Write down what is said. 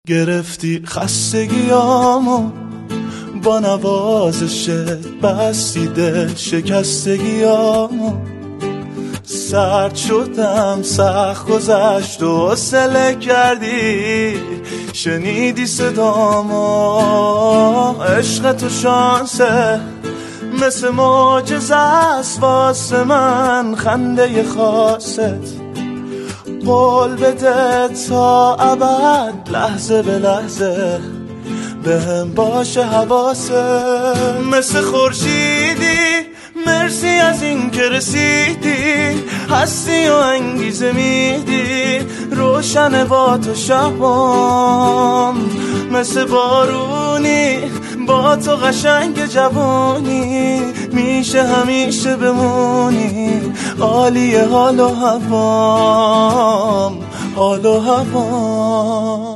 گرفتی خستگیامو با نوازشت، بسیده شکستگیامو. سرد شدم، سخت گذشت و حوصله کردی، شنیدی صدامو. عشق تو شانسه مثل معجزه است واسه من، خنده خاصت قول بده تا ابد، لحظه به لحظه بهم باشه حواست. مثل خورشیدی مرسی از این که رسیدی، هستی و انگیزه میدی، روشن با تو شبام. مثل بارونی با تو قشنگ جوانی، میشه همیشه بمونی، عالیه حال و هوام، حال و هوام.